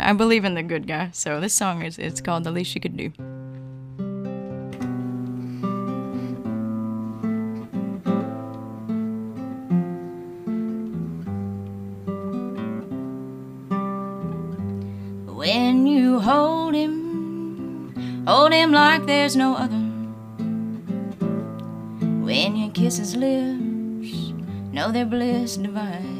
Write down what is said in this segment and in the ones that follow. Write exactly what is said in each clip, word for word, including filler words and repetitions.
I believe in the good guy. So this song is it's called The Least You Could Do. When you hold him, hold him like there's no other. When you kiss his lips, know they're bliss divine.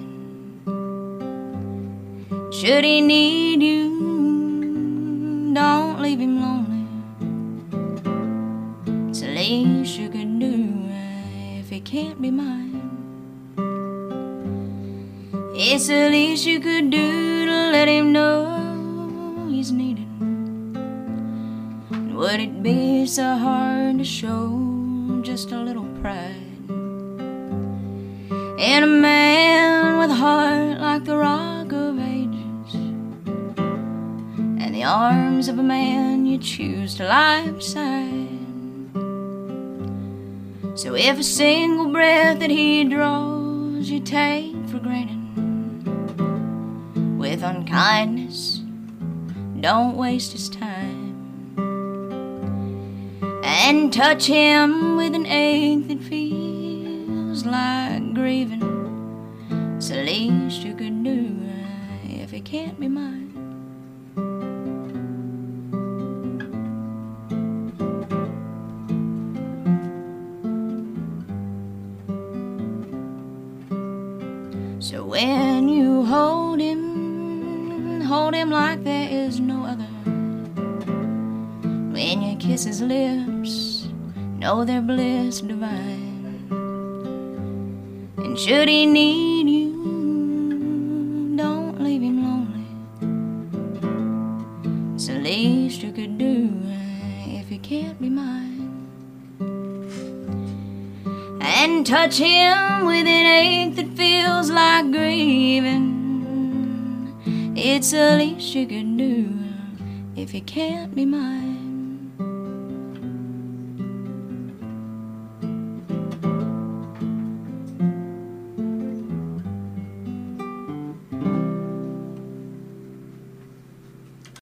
Should he need you, don't leave him lonely. It's the least you could do if he can't be mine. It's the least you could do to let him know he's needed. And would it be so hard to show just a little pride in a man with a heart like the rock of ages, and the arms of a man you choose to lie beside? So if a single breath that he draws you take for granted with unkindness, don't waste his time, and touch him with an ache that feels like grieving. It's the least you could do if it can't be mine. So when you hold him, hold him like there is no other. When you kiss his lips, know they're bliss divine. And should he need you, don't leave him lonely. It's the least you could do if he can't be mine. And touch him with an ache that feels like grieving. It's the least you could do if he can't be mine.